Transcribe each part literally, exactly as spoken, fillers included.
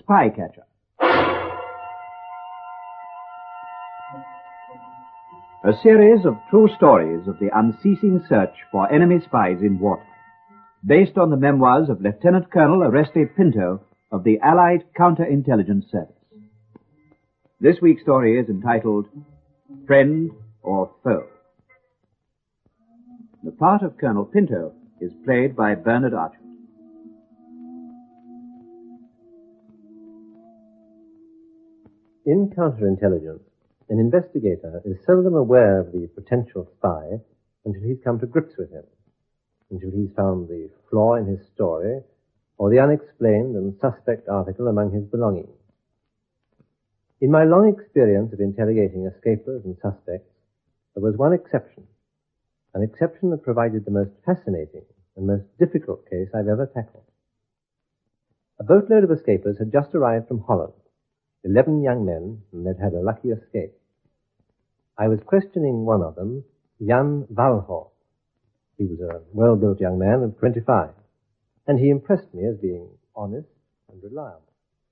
Spycatcher. A series of true stories of the unceasing search for enemy spies in wartime, based on the memoirs of Lieutenant Colonel Oreste Pinto of the Allied Counterintelligence Service. This week's story is entitled Friend or Foe. The part of Colonel Pinto is played by Bernard Archer. In counterintelligence, an investigator is seldom aware of the potential spy until he's come to grips with him, until he's found the flaw in his story or the unexplained and suspect article among his belongings. In my long experience of interrogating escapers and suspects, there was one exception, an exception that provided the most fascinating and most difficult case I've ever tackled. A boatload of escapers had just arrived from Holland. Eleven young men, and they'd had a lucky escape. I was questioning one of them, Jan Valhor. He was a well-built young man of twenty-five, and he impressed me as being honest and reliable.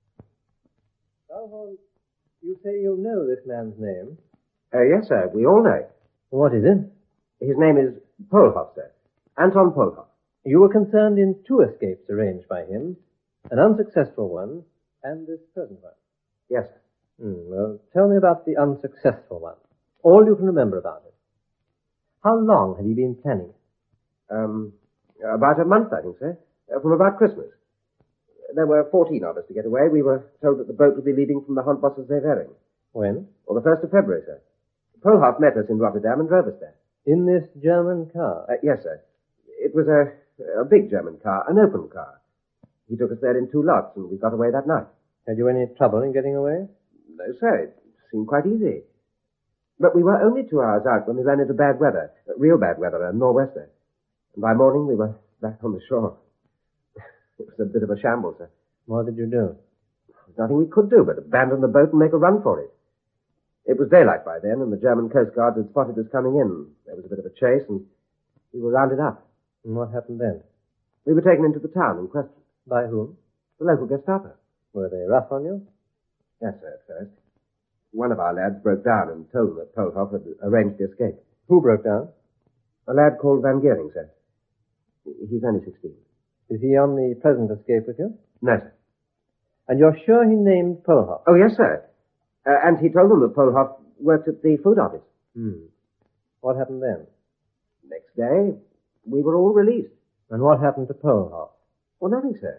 Valhor, you say you know this man's name? Uh, yes, sir. We all know it. What is it? His name is Polhoff, sir. Anton Polhoff. You were concerned in two escapes arranged by him, an unsuccessful one and this present one. Yes, sir. Hmm, well, tell me about the unsuccessful one. All you can remember about it. How long had he been planning it? Um, about a month, I think, sir. Uh, from about Christmas. There were fourteen of us to get away. We were told that the boat would be leaving from the Handbosser-Zeevering. When? Well, the first of February, sir. Polhoff met us in Rotterdam and drove us there. In this German car? Uh, yes, sir. It was a, a big German car, an open car. He took us there in two lots, and we got away that night. Had you any trouble in getting away? No, sir. It seemed quite easy. But we were only two hours out when we ran into bad weather, uh, real bad weather, a nor'wester. And by morning we were back on the shore. It was a bit of a shambles, sir. What did you do? There was nothing we could do but abandon the boat and make a run for it. It was daylight by then, and the German Coast Guards had spotted us coming in. There was a bit of a chase, and we were rounded up. And what happened then? We were taken into the town and questioned. By whom? The local Gestapo. Were they rough on you? Yes, sir, at first. One of our lads broke down and told them that Polhoff had arranged the escape. Who broke down? A lad called Van Geering, sir. He's only sixteen. Is he on the present escape with you? No, sir. And you're sure he named Polhoff? Oh, yes, sir. Uh, and he told them that Polhoff worked at the food office. Hmm. What happened then? Next day, we were all released. And what happened to Polhoff? Well, nothing, sir.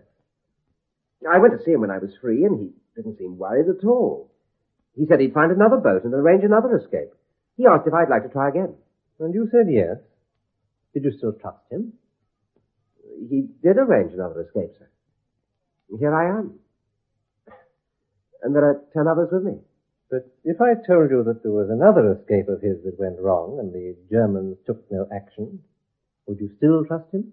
I went to see him when I was free, and he didn't seem worried at all. He said he'd find another boat and arrange another escape. He asked if I'd like to try again. And you said yes. Did you still trust him? He did arrange another escape, sir. Here I am. And there are ten others with me. But if I told you that there was another escape of his that went wrong and the Germans took no action, would you still trust him?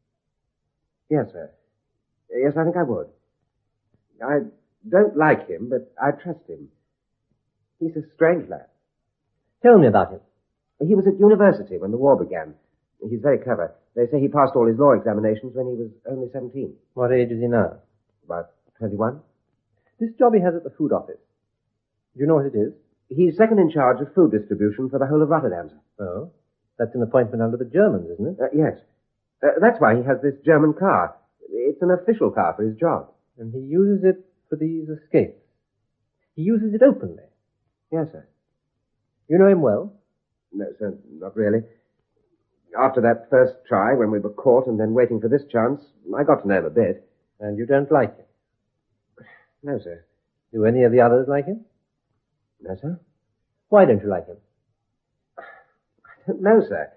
Yes, sir. Yes, I think I would. I don't like him, but I trust him. He's a strange lad. Tell me about him. He was at university when the war began. He's very clever. They say he passed all his law examinations when he was only seventeen. What age is he now? About twenty-one. This job he has at the food office. Do you know what it is? He's second in charge of food distribution for the whole of Rotterdam, sir. Oh? That's an appointment under the Germans, isn't it? Uh, yes. Uh, that's why he has this German car. It's an official car for his job. And he uses it for these escapes. He uses it openly. Yes, sir. You know him well? No, sir, not really. After that first try, when we were caught and then waiting for this chance, I got to know him a bit. And you don't like him? No, sir. Do any of the others like him? No, sir. Why don't you like him? I don't know, sir.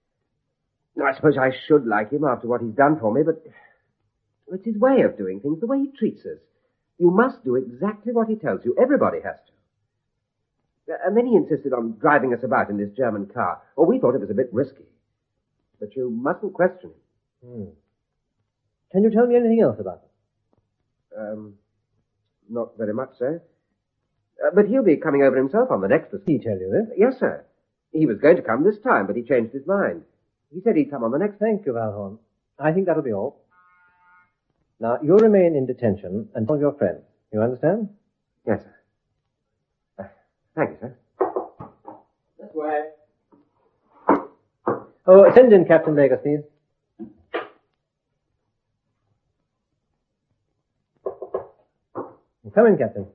I suppose I should like him after what he's done for me, but it's his way of doing things, the way he treats us. You must do exactly what he tells you. Everybody has to. And then he insisted on driving us about in this German car. Oh, we thought it was a bit risky. But you mustn't question him. Hmm. Can you tell me anything else about him? Um, not very much, sir. Uh, but he'll be coming over himself on the next escape. Did he tell you this? Yes, sir. He was going to come this time, but he changed his mind. He said he'd come on the next. Thank you, Valhorn. I think that'll be all. Now, you'll remain in detention until your friends. You understand? Yes, sir. Uh, thank you, sir. This way. Oh, send in Captain Vegas, please. Come in, Captain.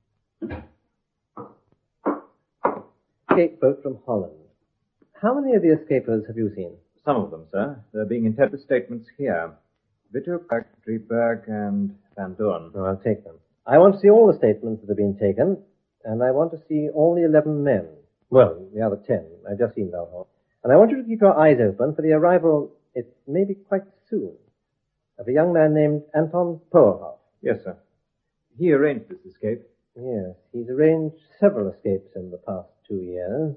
Escape boat from Holland. How many of the escapers have you seen? Some of them, sir. They're being interpreted statements here. Wittek, Drieberg, and Van Doorn. Oh, I'll take them. I want to see all the statements that have been taken, and I want to see all the eleven men. Well, the other ten. I've just seen Valhall. And I want you to keep your eyes open for the arrival, it may be quite soon, of a young man named Anton Pohlhoff. Yes, sir. He arranged this escape. Yes, he's arranged several escapes in the past two years.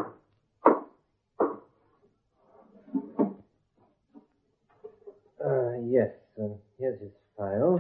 Uh, yes, and here's his file.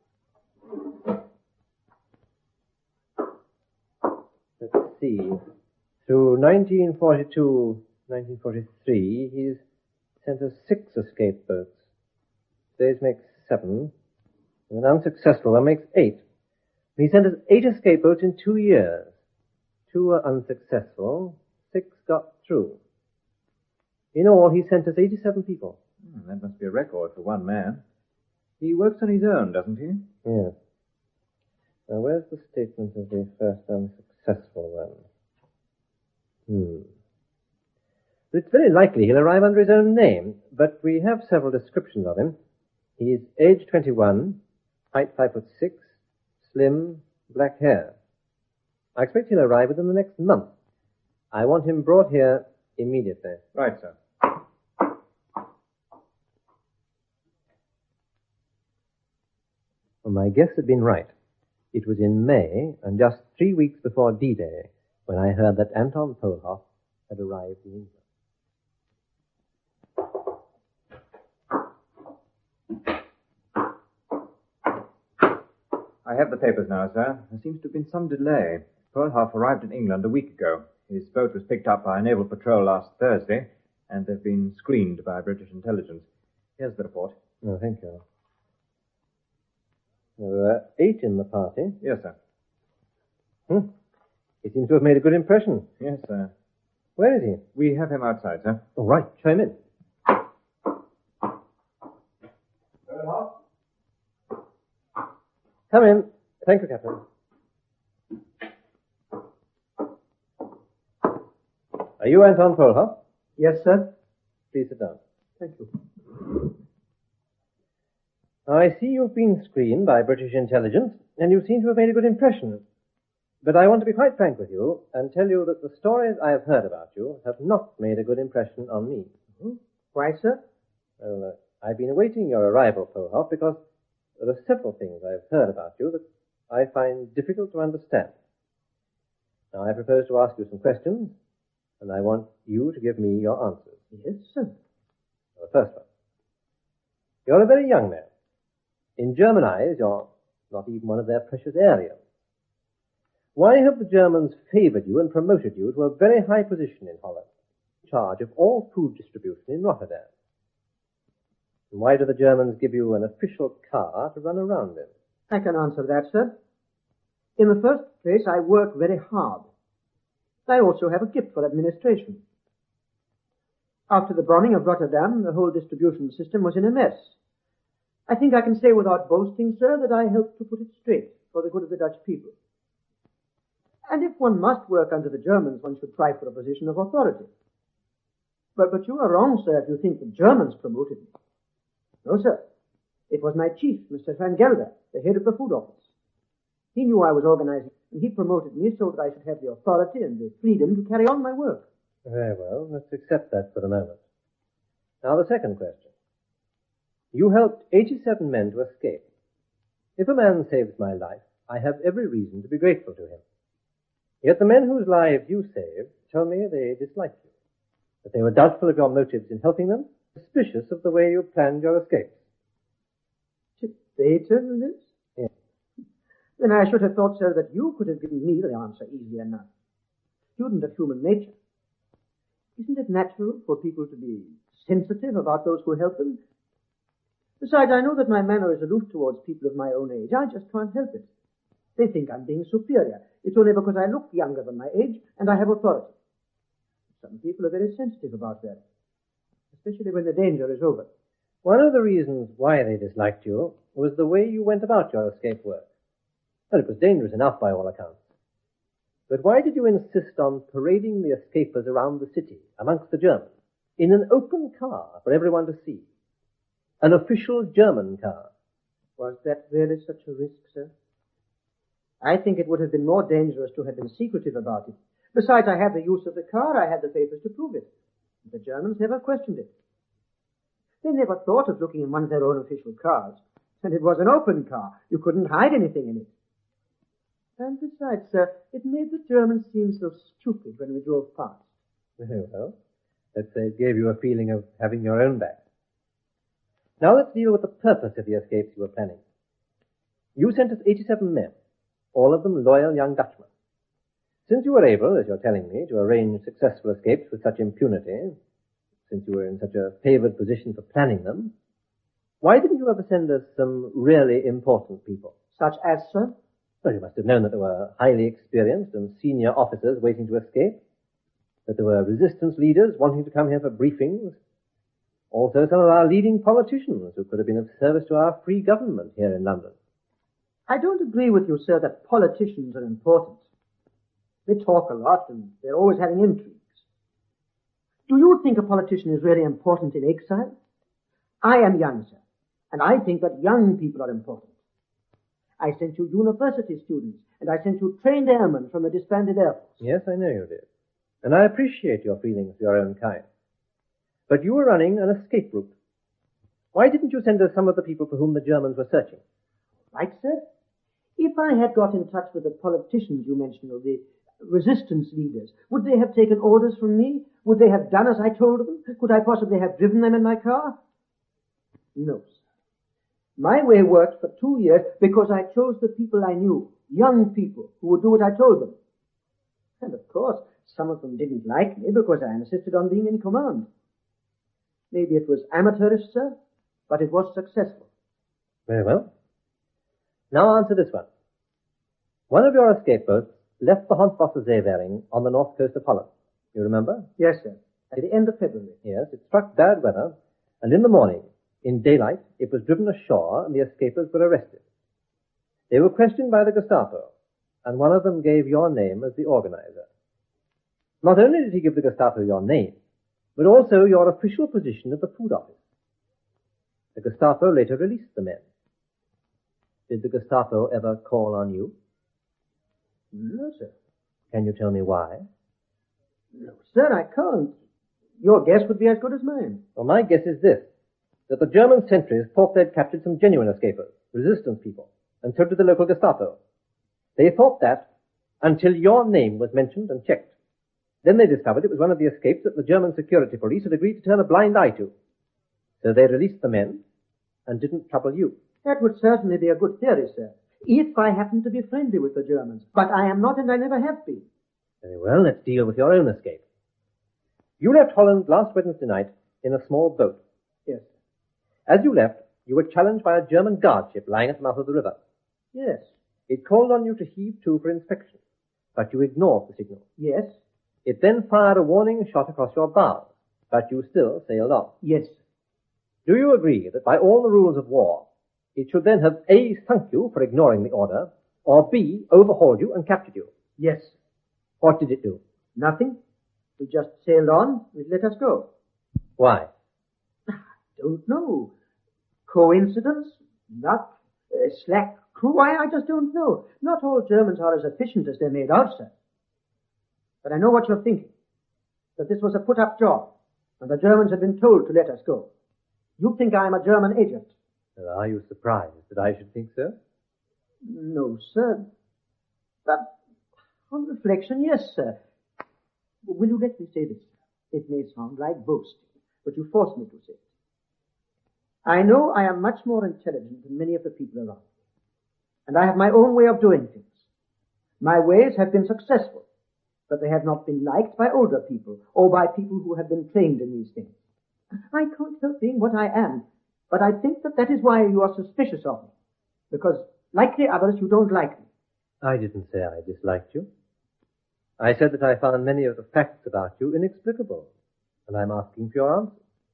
Let's see. Through nineteen forty-two, nineteen forty-three, he's sent us six escape boats. Today's makes seven, and an unsuccessful one makes eight. He sent us eight escape boats in two years. Two were unsuccessful, six got through. In all, he sent us eighty-seven people. Hmm, that must be a record for one man. He works on his own, doesn't he? Yes. Now, where's the statement of the first unsuccessful one? Hmm. It's very likely he'll arrive under his own name, but we have several descriptions of him. He's age twenty-one, height five foot six, slim, black hair. I expect he'll arrive within the next month. I want him brought here immediately. Right, sir. Well, my guess had been right. It was in May, and just three weeks before D-Day, when I heard that Anton Pohlhoff had arrived in England. I have the papers now, sir. There seems to have been some delay. Pohlhoff arrived in England a week ago. His boat was picked up by a naval patrol last Thursday, and they've been screened by British intelligence. Here's the report. Oh, thank you. There were eight in the party. Yes, sir. Hmm. He seems to have made a good impression. Yes, sir. Where is he? We have him outside, sir. All right, show him in. Come in. Thank you, Captain. Are you Anton Pohlhoff? Yes, sir. Please sit down. Thank you. Now, I see you've been screened by British intelligence, and you seem to have made a good impression. But I want to be quite frank with you and tell you that the stories I have heard about you have not made a good impression on me. Mm-hmm. Why, sir? Well, uh, I've been awaiting your arrival, Pohlhoff, because there are several things I've heard about you that I find difficult to understand. Now, I propose to ask you some questions, and I want you to give me your answers. Yes, sir. Now, the first one. You're a very young man. In German eyes, you're not even one of their precious Aryans. Why have the Germans favored you and promoted you to a very high position in Holland, in charge of all food distribution in Rotterdam? And why do the Germans give you an official car to run around in? I can answer that, sir. In the first place, I work very hard. I also have a gift for administration. After the bombing of Rotterdam, the whole distribution system was in a mess. I think I can say without boasting, sir, that I helped to put it straight for the good of the Dutch people. And if one must work under the Germans, one should try for a position of authority. But, but you are wrong, sir, if you think the Germans promoted me. No, sir. It was my chief, Mister Van Gelder, the head of the food office. He knew I was organizing, and he promoted me so that I should have the authority and the freedom to carry on my work. Very well. Let's accept that for the moment. Now, the second question. You helped eighty-seven men to escape. If a man saves my life, I have every reason to be grateful to him. Yet the men whose lives you saved tell me they dislike you, that they were doubtful of your motives in helping them, suspicious of the way you planned your escapes. Did they tell you this? Yes. Then I should have thought, sir, that you could have given me the answer easily enough. Student of human nature. Isn't it natural for people to be sensitive about those who help them? Besides, I know that my manner is aloof towards people of my own age. I just can't help it. They think I'm being superior. It's only because I look younger than my age and I have authority. Some people are very sensitive about that, especially when the danger is over. One of the reasons why they disliked you was the way you went about your escape work. Well, it was dangerous enough by all accounts. But why did you insist on parading the escapers around the city, amongst the Germans, in an open car for everyone to see? An official German car. Was that really such a risk, sir? I think it would have been more dangerous to have been secretive about it. Besides, I had the use of the car, I had the papers to prove it. The Germans never questioned it. They never thought of looking in one of their own official cars. And it was an open car. You couldn't hide anything in it. And besides, sir, it made the Germans seem so stupid when we drove past. Very well. Let's say it gave you a feeling of having your own back. Now let's deal with the purpose of the escapes you were planning. You sent us eighty-seven men, all of them loyal young Dutchmen. Since you were able, as you're telling me, to arrange successful escapes with such impunity, since you were in such a favored position for planning them, why didn't you ever send us some really important people? Such as, sir? Well, you must have known that there were highly experienced and senior officers waiting to escape, that there were resistance leaders wanting to come here for briefings, also some of our leading politicians who could have been of service to our free government here in London. I don't agree with you, sir, that politicians are important. They talk a lot and they're always having intrigues. Do you think a politician is really important in exile? I am young, sir, and I think that young people are important. I sent you university students, and I sent you trained airmen from the disbanded Air Force. Yes, I know you did. And I appreciate your feelings for your own kind. But you were running an escape route. Why didn't you send us some of the people for whom the Germans were searching? Right, sir. If I had got in touch with the politicians you mentioned, or the resistance leaders, would they have taken orders from me? Would they have done as I told them? Could I possibly have driven them in my car? No, sir. My way worked for two years because I chose the people I knew, young people who would do what I told them. And of course, some of them didn't like me because I insisted on being in command. Maybe it was amateurish, sir, but it was successful. Very well. Now answer this one. One of your escape boats left the Hanswasser Seewering on the north coast of Holland. You remember? Yes, sir. At the end of February. Yes, it struck bad weather, and in the morning, in daylight, it was driven ashore and the escapers were arrested. They were questioned by the Gestapo, and one of them gave your name as the organizer. Not only did he give the Gestapo your name, but also your official position at the food office. The Gestapo later released the men. Did the Gestapo ever call on you? No, sir. Can you tell me why? No, sir, I can't. Your guess would be as good as mine. Well, my guess is this, that the German sentries thought they'd captured some genuine escapers, resistance people, and so did the local Gestapo. They thought that until your name was mentioned and checked. Then they discovered it was one of the escapes that the German security police had agreed to turn a blind eye to. So they released the men and didn't trouble you. That would certainly be a good theory, sir, if I happened to be friendly with the Germans. But I am not, and I never have been. Very well, let's deal with your own escape. You left Holland last Wednesday night in a small boat. Yes. As you left, you were challenged by a German guard ship lying at the mouth of the river. Yes. It called on you to heave to for inspection, but you ignored the signal. Yes. It then fired a warning shot across your bows, but you still sailed on. Yes. Do you agree that by all the rules of war, it should then have A, sunk you for ignoring the order, or B, overhauled you and captured you? Yes. What did it do? Nothing. We just sailed on. It let us go. Why? I don't know. Coincidence? Luck? Uh, slack crew? I, I just don't know. Not all Germans are as efficient as they're made out, sir. But I know what you're thinking. That this was a put-up job, and the Germans had been told to let us go. You think I'm a German agent. Well, are you surprised that I should think so? No, sir. But on reflection, yes, sir. Will you let me say this? It may sound like boasting, but you force me to say it. I know I am much more intelligent than many of the people around me, and I have my own way of doing things. My ways have been successful, but they have not been liked by older people or by people who have been trained in these things. I can't help being what I am, but I think that that is why you are suspicious of me, because, like the others, you don't like me. I didn't say I disliked you. I said that I found many of the facts about you inexplicable, and I'm asking for your answer.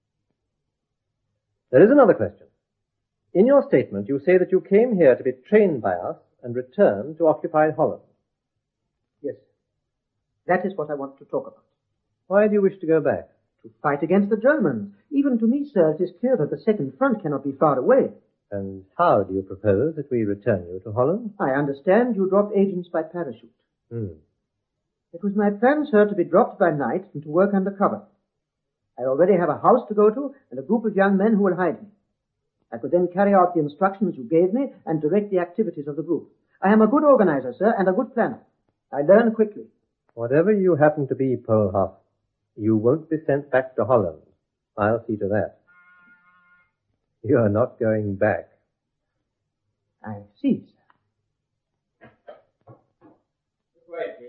There is another question. In your statement, you say that you came here to be trained by us and returned to occupied Holland. Yes. That is what I want to talk about. Why do you wish to go back? To fight against the Germans. Even to me, sir, it is clear that the second front cannot be far away. And how do you propose that we return you to Holland? I understand you dropped agents by parachute. Hmm. It was my plan, sir, to be dropped by night and to work under cover. I already have a house to go to and a group of young men who will hide me. I could then carry out the instructions you gave me and direct the activities of the group. I am a good organizer, sir, and a good planner. I learn quickly. Whatever you happen to be, Polhoff, you won't be sent back to Holland. I'll see to that. You are not going back. I see, sir. This way, please.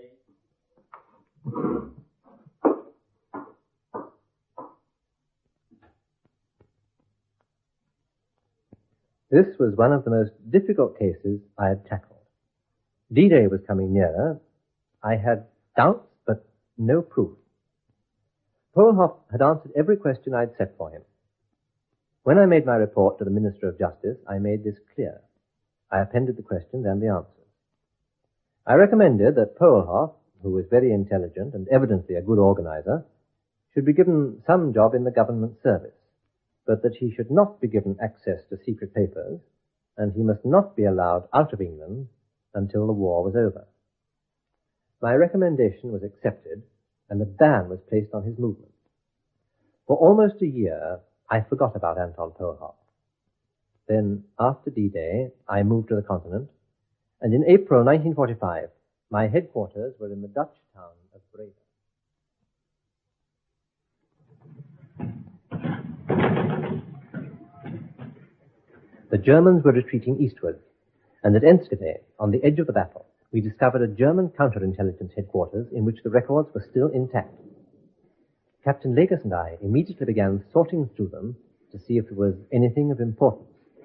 This was one of the most difficult cases I had tackled. D-Day was coming nearer. I had doubts, but no proof. Polhoff had answered every question I'd set for him. When I made my report to the Minister of Justice, I made this clear. I appended the questions and the answers. I recommended that Polhoff, who was very intelligent and evidently a good organizer, should be given some job in the government service, but that he should not be given access to secret papers, and he must not be allowed out of England until the war was over. My recommendation was accepted, and a ban was placed on his movement. For almost a year, I forgot about Anton Polhoff. Then, after D-Day, I moved to the continent, and in April nineteen forty-five, my headquarters were in the Dutch town of Breda. The Germans were retreating eastward, and at Enschede, on the edge of the battle, we discovered a German counterintelligence headquarters in which the records were still intact. Captain Legers and I immediately began sorting through them to see if there was anything of importance.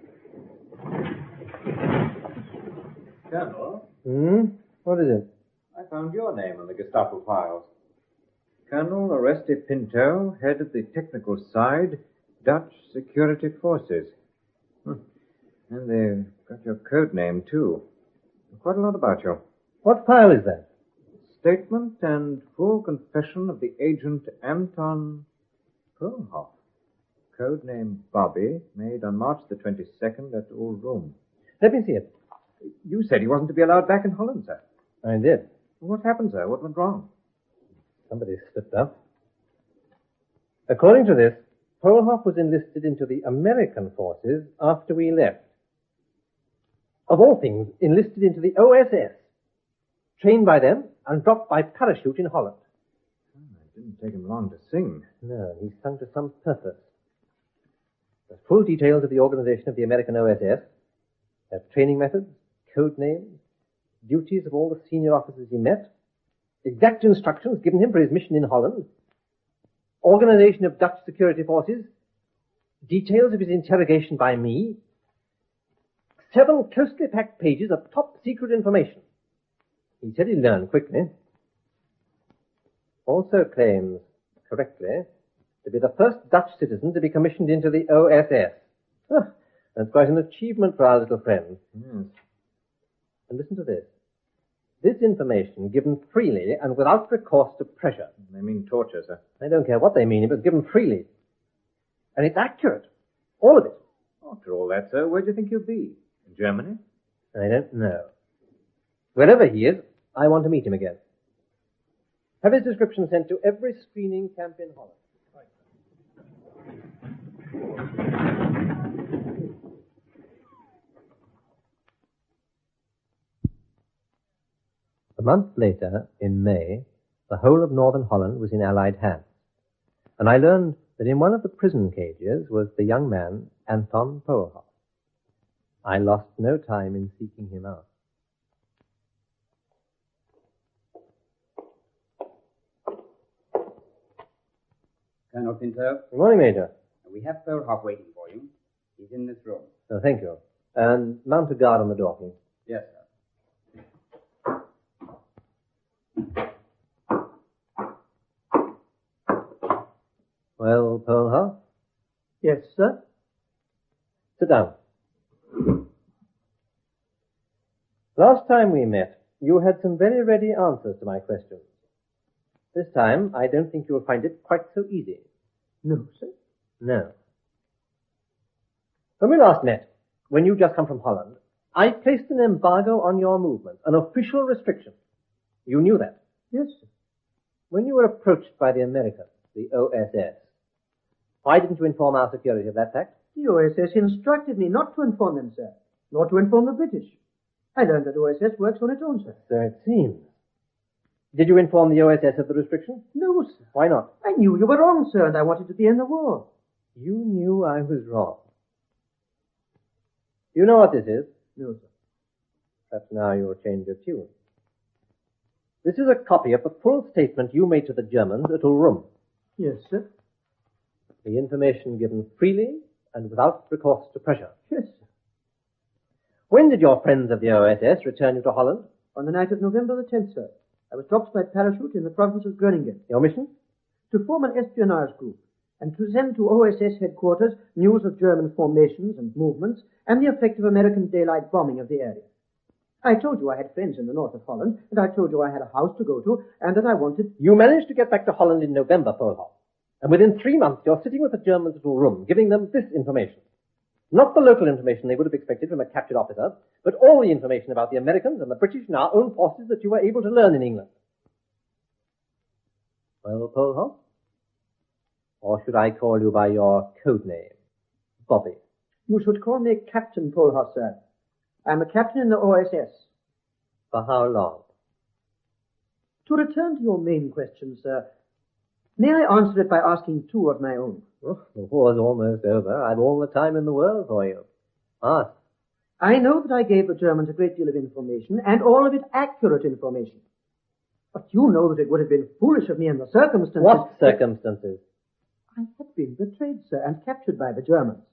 Colonel, Hmm? What is it? I found your name on the Gestapo files. Colonel Oreste Pinto, head of the technical side, Dutch Security Forces. Hmm. And they've got your code name, too. Quite a lot about you. What file is that? Statement and full confession of the agent Anton Polhoff. Code name Bobby, made on March the twenty-second at Ulrum. Let me see it. You said he wasn't to be allowed back in Holland, sir. I did. What happened, sir? What went wrong? Somebody slipped up. According to this, Polhoff was enlisted into the American forces after we left. Of all things, enlisted into the O S S, trained by them and dropped by parachute in Holland. Oh, it didn't take him long to sing. No, he sung to some purpose. The full details of the organization of the American O S S, their training methods, code names, duties of all the senior officers he met, exact instructions given him for his mission in Holland, organization of Dutch security forces, details of his interrogation by me, seven closely packed pages of top-secret information. He said he learned quickly. Also claims, correctly, to be the first Dutch citizen to be commissioned into the O S S. Ah, that's quite an achievement for our little friend. Yes. And listen to this. This information given freely and without recourse to pressure. They mean torture, sir. I don't care what they mean, it was given freely. And it's accurate. All of it. After all that, sir, where do you think he'll be? In Germany? I don't know. Wherever he is, I want to meet him again. Have his description sent to every screening camp in Holland. A month later, in May, the whole of northern Holland was in Allied hands, and I learned that in one of the prison cages was the young man Anton Polhoff. I lost no time in seeking him out. Colonel Pinto, Good morning, Major. we have Polhoff waiting for you. He's in this room. Oh, thank you. And mount a guard on the door, please. Yes, sir. Well, Polhoff? Yes, sir. Sit down. Last time we met, you had some very ready answers to my questions. This time, I don't think you'll find it quite so easy. No, sir. No. When we last met, when you just come from Holland, I placed an embargo on your movement, an official restriction. You knew that. Yes, sir. When you were approached by the Americans, the O S S, why didn't you inform our security of that fact? The O S S instructed me not to inform them, sir, nor to inform the British. I learned that O S S works on its own, sir. So it seems. Did you inform the O S S of the restriction? No, sir. Why not? I knew you were wrong, sir, and I wanted to be in the war. You knew I was wrong. You know what this is? No, sir. Perhaps now you'll change your tune. This is a copy of the full statement you made to the Germans at Ulrum. Yes, sir. The information given freely and without recourse to pressure. Yes, sir. When did your friends of the O S S return you to Holland? On the night of November the tenth, sir. I was dropped by parachute in the province of Groningen. Your mission? To form an espionage group and to send to O S S headquarters news of German formations and movements and the effect of American daylight bombing of the area. I told you I had friends in the north of Holland, and I told you I had a house to go to, and that I wanted... You managed to get back to Holland in November, Polhoff. And within three months, you're sitting with the Germans at Ulrum, giving them this information. Not the local information they would have expected from a captured officer, but all the information about the Americans and the British and our own forces that you were able to learn in England. Well, Polhoff? Or should I call you by your code name, Bobby? You should call me Captain Polhoff, sir. I'm a captain in the O S S. For how long? To return to your main question, sir, may I answer it by asking two of my own? Oh, the war's almost over. I've all the time in the world for you. Ask. I know that I gave the Germans a great deal of information, and all of it accurate information. But you know that it would have been foolish of me in the circumstances... What circumstances? I had been betrayed, sir, and captured by the Germans.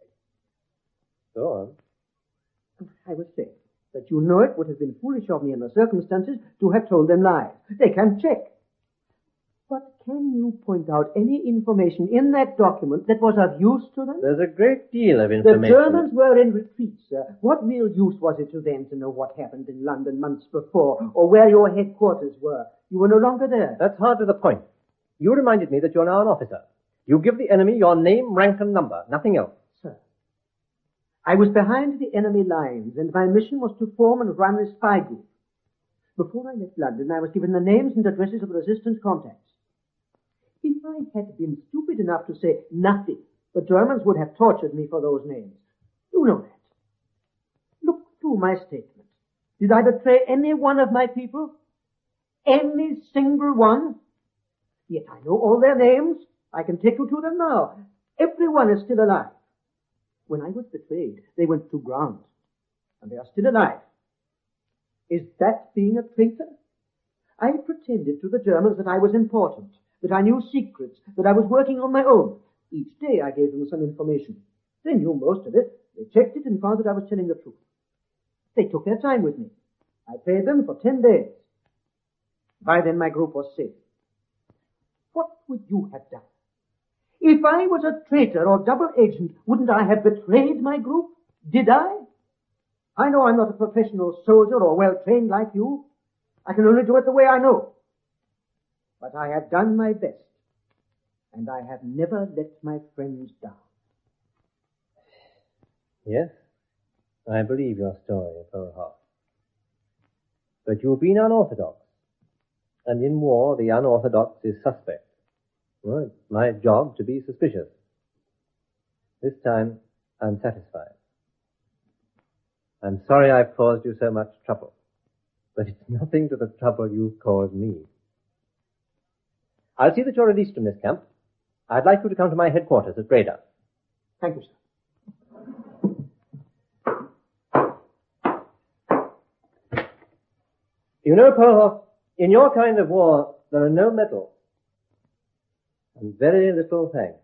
Go on. I was saying that you know it would have been foolish of me in the circumstances to have told them lies. They can check. But can you point out any information in that document that was of use to them? There's a great deal of information. The Germans were in retreat, sir. What real use was it to them to know what happened in London months before, or where your headquarters were? You were no longer there. That's hard to the point. You reminded me that you're now an officer. You give the enemy your name, rank, and number, nothing else. Sir, I was behind the enemy lines, and my mission was to form and run a spy group. Before I left London, I was given the names and addresses of resistance contacts. If I had been stupid enough to say nothing, the Germans would have tortured me for those names. You know that. Look through my statement. Did I betray any one of my people? Any single one? Yet I know all their names. I can take you to them now. Everyone is still alive. When I was betrayed, they went to ground, and they are still alive. Is that being a traitor? I pretended to the Germans that I was important, that I knew secrets, that I was working on my own. Each day I gave them some information. They knew most of it. They checked it and found that I was telling the truth. They took their time with me. I paid them for ten days. By then my group was safe. What would you have done? If I was a traitor or double agent, wouldn't I have betrayed my group? Did I? I know I'm not a professional soldier or well-trained like you. I can only do it the way I know. But I have done my best, and I have never let my friends down. Yes, I believe your story, Polhoff. But you've been unorthodox, and in war the unorthodox is suspect. Well, it's my job to be suspicious. This time, I'm satisfied. I'm sorry I've caused you so much trouble, but it's nothing to the trouble you've caused me. I'll see that you're released from this camp. I'd like you to come to my headquarters at Breda. Thank you, sir. You know, Polhoff, in your kind of war, there are no medals. And very little thanks.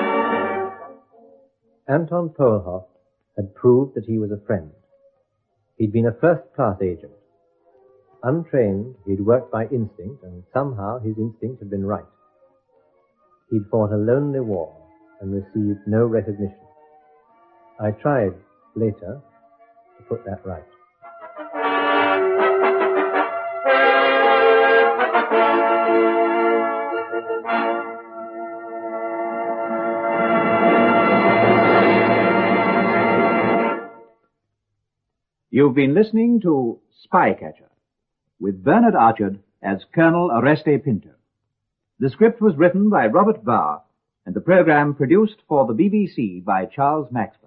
Anton Polhoff had proved that he was a friend. He'd been a first-class agent. Untrained, he'd worked by instinct, and somehow his instinct had been right. He'd fought a lonely war and received no recognition. I tried, later, to put that right. You've been listening to Spycatcher, with Bernard Archard as Colonel Oreste Pinto. The script was written by Robert Barr, and the program produced for the B B C by Charles Maxwell.